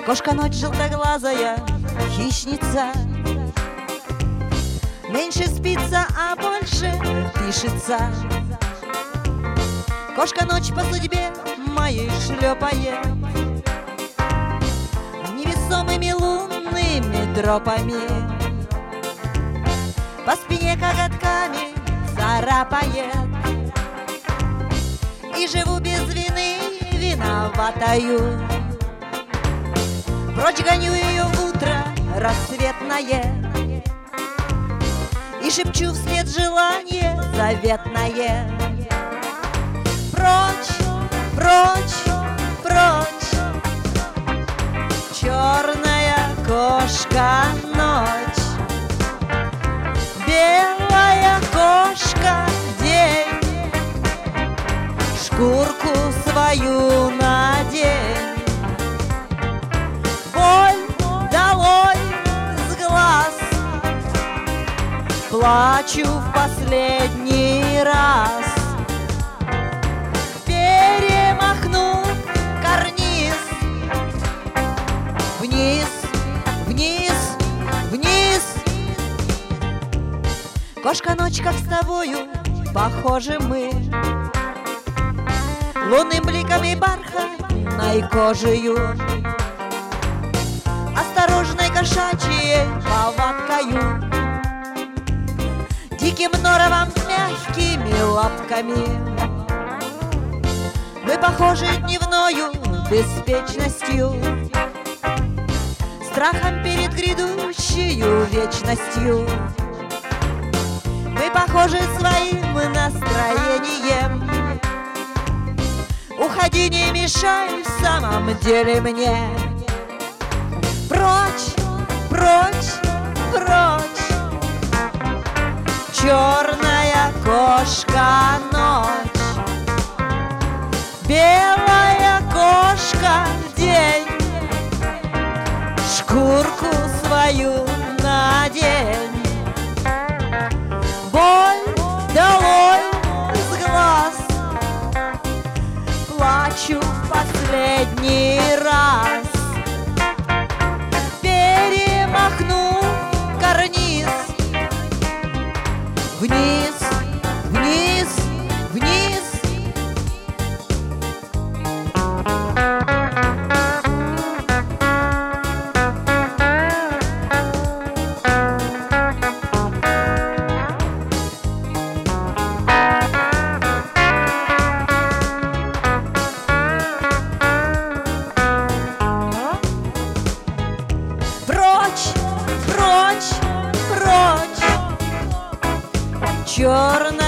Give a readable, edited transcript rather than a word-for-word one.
Кошка ночь желтоглазая, хищница, меньше спится, а больше пишется. Кошка ночь по судьбе моей шлепает невесомыми лунными тропами, по спине коготками царапает. И живу без вины виноватою, прочь гоню ее в утро рассветное и шепчу вслед желание заветное. Прочь, прочь, прочь, черная кошка ночь, белая кошка день, шкурку свою надень. Боль долой с глаз, плачу в последний раз. Перемахну карниз, вниз, вниз, вниз. Кошка ночь, как с тобою похожи мы, лунным бликом и бархатной кожею, осторожной кошачьей повадкою, диким норовом с мягкими лапками. Мы похожи дневною беспечностью, страхом перед грядущей вечностью. Мы похожи своим настроением. Уходи, не мешай в самом деле мне. Прочь, прочь, прочь, черная кошка ночь, белая кошка день, шкурку свою надень. Боль долой с глаз, плачу в последний раз. Перемахну карниз, вниз, вниз, вниз. Прочь, прочь, прочь, черная